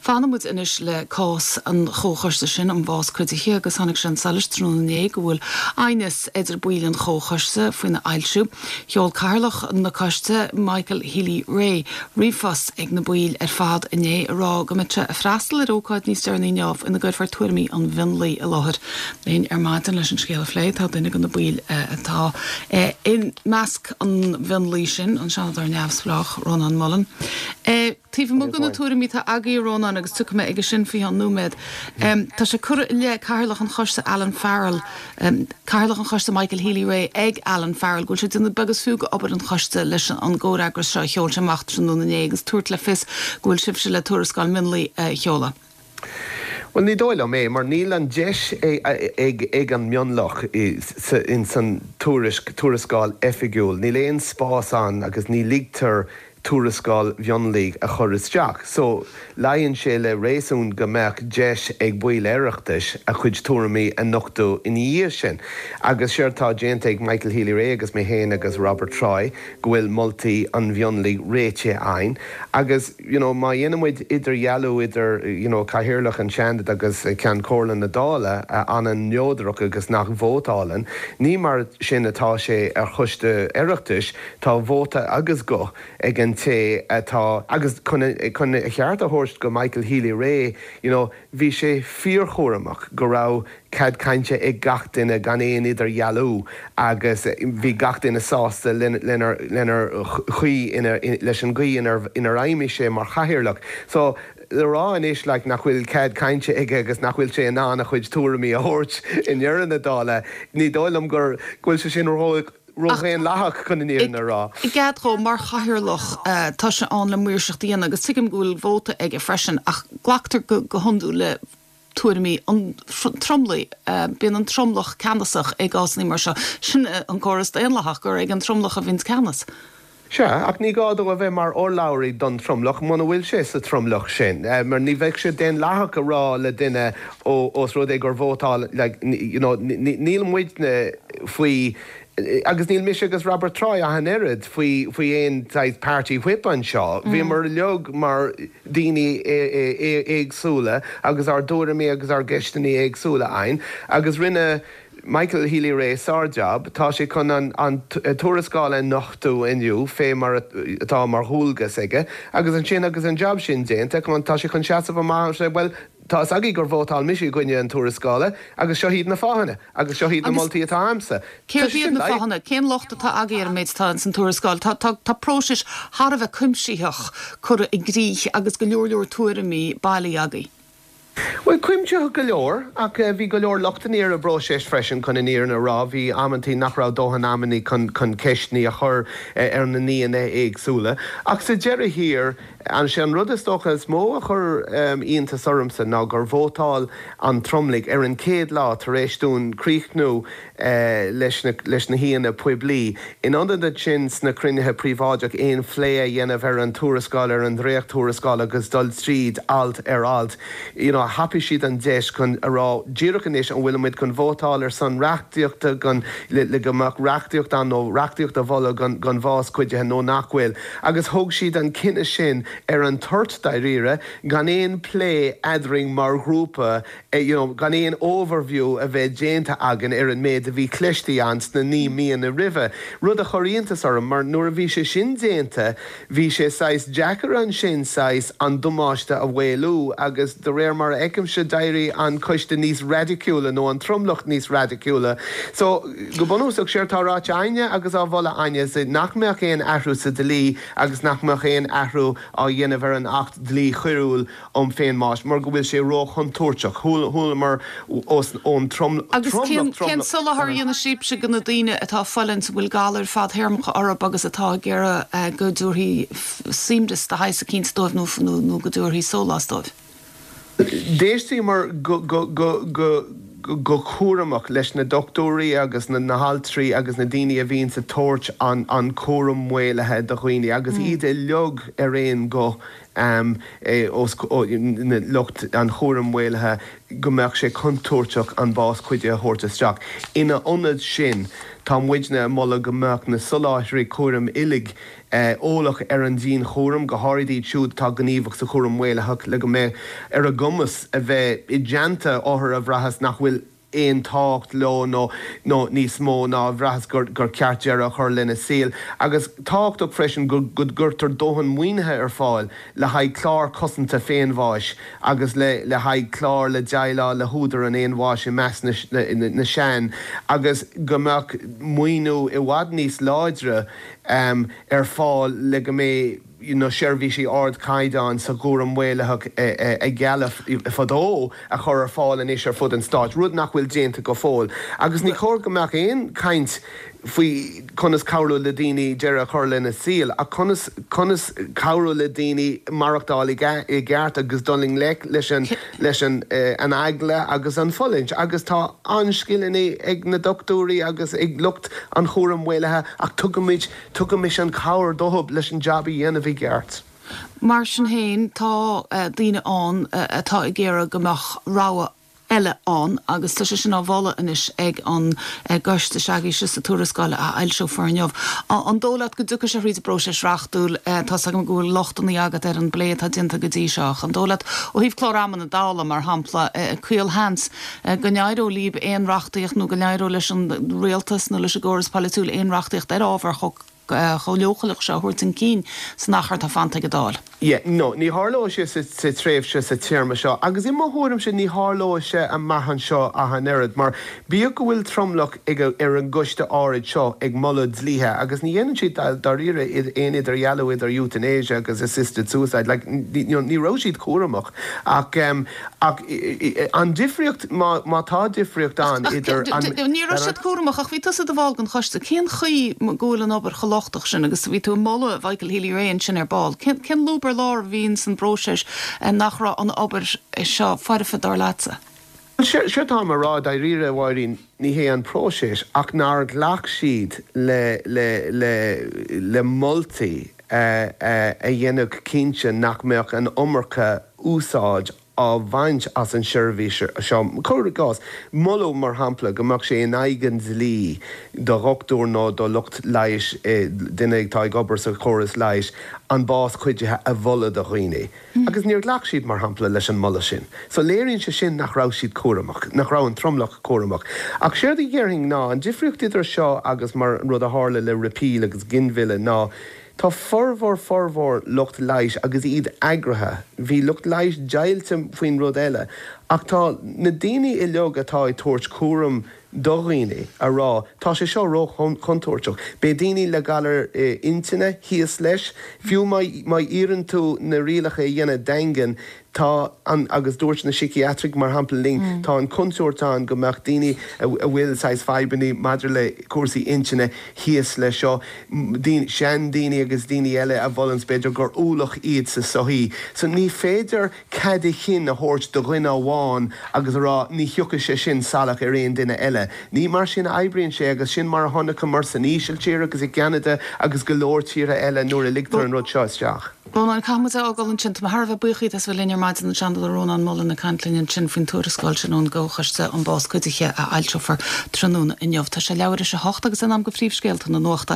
Fanamút inis le cás an chóchaiste sin an bhás chuidithe agus tháinig sin salastrúnané go bhfuil ainas idir buílann chóchaiste faoin na ailsiú. Cheol Carlach na coiste Michael Healy-Rae rifas ag na buíl fad iné rá go mite a freastal ócáid níos dearnaí neamh ina gcuid tuairimí an bhinlaí a láthir. Léon maidan leis an scéal phléid tá duine an na buíl atá in measc an bhinlaí sin an seanadar neamhsflach Ronan Mullen. Tífa mu gan na tuairimí tá agaí Ronan agus tu me ige sin fao an núméid. Tá sé cur le Carlach an choiste Alan Farrell, Carlach an choiste Michael Healy-Rae ag Alan Farrell, goil sé duna begus fuga ob an choiste leis an ggóragur seo cheol sem macht sin núna agus tuairt le fis goil sib se le tuarascáil minlaí cheola. Well, ní dóil mé, mar níl an deis ag an mionlach in san tuarascáil effigiúil. Ní léon spás an agus ní ligtar tuarascáil bhionlaí a chur isteach. So, laonn sé le réasún go mbeadh deis ag buail éireachtais a chuid tuairimí a nochtú in dhíobh sin. Agus seirtá déanta ag Michael Healy-Rae agus mé héin agus Robert Troy go bhfuil moltaí an bhionlaí réite ein. Agus, má dhéanamid idir dhealú idir, caithearlach an seanad agus cean cóirlan na dála an an neodrach agus nach vótálan, ní mar sin atá sé ar chuiste éireachtais tá vóta agus go ag an té atá agus chuna cheart a thuirst go Michael Healy-Rae, bhí sé fíorchóramach go rá cad cainte ag gach duine gan éon idir dhealú agus bhí gach duine sásta lenar chuí leis an gaí inar aimimi sé mar chathaoirleach. So le rá inis le nach bhfuil cad cainte ige agus nach bhfuil sé an ná chuid tuairimí a thuirt in dhearan na dála, ní dóilm gur ghfuil sé sin Rohéon lethach chun níir na rá. I gceadró mar chathaoirleach tá sé an le muirseachtaíana agus tuigim gúil bhóta ag freisin ach ghlaachtar go honú le tuairimí an tromlaí bíon an tromlach canasach ag gásnaí mar seo sin an choras daon lethach gur ag an tromlach a bhíns canas. Se, ach ní gáda a bheith mar orláirí don tromlach, muna bhfuil sé sa tromlach sin. Mar ní bheith sé den lethach a rá le duine os rud ag gur bhótáil, níl muidne faoi agus níl mis agus Robert Troy a han erid faoi éon party whip an seo. Bhí mar leog mar daoine éagsúla agus ar dúramí agus ar geisteaní éagsúla ein, agus rinne Michael Healy-Rae job, tá sé chun an tuarascáil nochtú inniu fé mar atá mar thúlgas aige, agus an sin agus an job sin déanta, tá sé chun seasamh mar sé bhfuil tá agaí gur bhótáil misisiú gine an tuarascáile, agus seo híad na fáhanna, agus seo híad na moltaí atá amsa. Céir híad na fáhanna, céim lochta tá agaí ar méid tá san tuarascáil, tá próisis thar a bheith cuimsíoch chur i gríich agus go leor tuairimí bailí agaí. Well, cuimte go leor, ach bhí go leor lochtaníar a bróiséis freisin chun iníar na rá, bhí amantí nach rá dóhan ammaní chun ceistní a chur ar na níana éagsúla. Ach sa deireadh hir, an sé an rud is tócha is mó a chur íonta soramsa ná gur bhótáil an tromlaigh ar an céad lá tar éis dún críochnú leis na híana puiblí. In andan sin sna cruinnithe príomháideach éon phlé a dhéanamh ar an tuarascáil ar an réocht tuarascáil agus dul tríd alt ar alt. Happy siad an deis chun ará dírachanéis an bhfuilmid chun bhótáil ar san reachtaíochta gan le gomach reachtaíocht an nó reachtaíocht a bhla gan bhás cuidethe nó nachhfuil. Agus thug siad an cinne sin ar an tuirt daíire gan éon plé adring mar grúpa, gan éon overview a bheith déanta agan ar an méid a bhí cleisteí ans na ní míon na rimhe. Rud a choíontas orm mar nuair a bhí sé sin déanta, bhí sé sais Jackar an sin sais an dumáiste a bhhéilú agus do réir mar eicem se dairí an coiste níos radicúla nó an tromlacht níos radicúla. So, go bunúsach sér táráte aine agus á bhla aine sa nachmeach éon ahrú sa dlí agus nachmeach éon ahrú á dhéanamh ar an 8 dlí chuirúil féin más, mar go bhfuil sé ró chun tuairteach, thula mar ón tromlacht. Agus cén sulthar dhéana síb se gona daoine atá fallin bhfuil gáir fad thermcha orb agus atá gcéire go dúirí síimdas de haise cín stóibh nó go dúirí sólástóibh. Déistí mar go cuaramach leis na doctóí agus na haltrí agus na daoine a bhíonn sa tóirt an cuaram mhuilethe do chuoine agus iad é leog ar réon go lucht an chuaram mhuilethe go mbeadh sé chun tuairteach an bás chuide a thuirteteach. Ina ionad sin tá muidne molla gomach na soláithrí cuaram ilig ólach an dín chóram go háirdí siúd tá gníomhach sa chóram mhéileach le go mé a gummas a bheith I deanta áthar a bhrahas nach bhfuil éon tácht lo nó níos mó ná bhrahas gur cearttear a chur lena síl. Agus táchtach freisin go gurtar dóhan muoinethe fáil le haid chlár cosanta féinmháis agus le haid chlár le deile le húdar an éonmháis I meas na sean. Agus gomach muoinú I bhhad níos láidre fáil le go mé seirbhísí ard caiidán sa gúram mhéileach a gealah fadó a chur fáil in is ar fud an stáit. Rud nach bhfuil déanta go fáil. Agus ní chóir gomach éon caint faoi conas cabhrú le daoine deire chur lena síl a conas cabhrú le daoine marachtáil I gceart agus doling leis an eagla agus an folinch agus tá anscilení ag na doctúí agus ag lucht an chóram mhéilethe ach tugamid an cabhar dóthb leis an jobí dhéanamh I gceart. Mar sin héin tá daoine an atá I ggéire gomach ráha eile an agus tá sin á bhla inis ag an gcuiste seagaí si sa túrascáile a eilseo farneamh. An dólaat go dúcha sé ríd broses reachtúil tá sagam go leachtaí agad ar an bléad tá dinta go dtí seach. An dólaat ó híh chláráman na dála mar hampla cuiil hans go neiró líb éon reachtaíocht nó go neiró leis an réaltas nó leis a ggóras palaitúil éon reachtaíocht ar ábhar choleochalach se thuirt an cín san nachar tá fanta go dáil. No, ní háló sé sa tréimh se sa tíirma seo, agus I mthúram sé ní háló sé an maithan seo a an airad, mar bíodh go bhfuil tromlach ar an gcuiste áid seo ag mollad dlíthe, agus ní dhéanann siad dar ire éon idir ealú idir euthanasia agus assisted suicide, ní rá siad cuaramach. Ach an difriocht má tá difriocht an idir... Ní rá siad cuaramach ach bhí tusa do bháil an choiste. Cén chuí gúil an obair cholochtach sin agus bhí tú molla bhaigil hílí réon sin ar báil. Cén lúbar lár bhín san bróisis nach rá an obair seo farfa dar lása. Seo tá mar rád a rire bhairín ní hé an próisis ach nar ghlach siad le moltaí a dhéanamh cinse nach meach an umarcha úsáid á bhaint as an seirbhís seo. Cúra gás, mollú mar hampla gomach sé an aigen zlí do rochtúr nó do lucht leiis duine ag tá gobar sa choras leiis an bás chuidethe a bhola do chuoine. Agus níor ghlach siad mar hampla leis an molla sin. So léironn sé sin nach rá siad cuaramach, nach rá an tromlach cuaramach. Ach séir dí ggéiring ná an difriocht idir seo agus mar rud a hála le repeal agus ginmhile ná tá formhór lucht leiis agus iad agrathe, bhí lucht leiis jailte faoin rud eile, ach tá na daoine I leog atá I tuairt cuaram doghine a rá, tá sé seo ró chuntuirteach. Bé daoine le galar intine híos leis, fiú mai írann tú na rialacha dhéana daingan tá agus dúirt na psichiatric mar hampla ling tá an conúirtáin go meach daoine a bhfuil sais fibanní maidir le cuasaí intine híos le seo sean daoine agus daoine eile a bhfolans beidir gur úlach iad sa sohí. So ní féidir cad chin a thuirt do ghuiine amháin agus rá ní thiocca sé sin salach ar aon duine eile. Ní mar sin eibríonn sé agus sin mar tháinig mar san ísiltíir agus I Canada agus go leor tíre eile nuair a ligtar an rud seo isteach. Bónar camata ágáil an sin Harbh buchaí as bhfuil linear maidin an sean arón an molla na cantlíonn sin faoin túrascáil sin ón ggóchaiste an bás cuidiche a eilseofar tróna inneomh. Tá sé leabhar sé 8 agus an am go phríomhscéalta na nuachta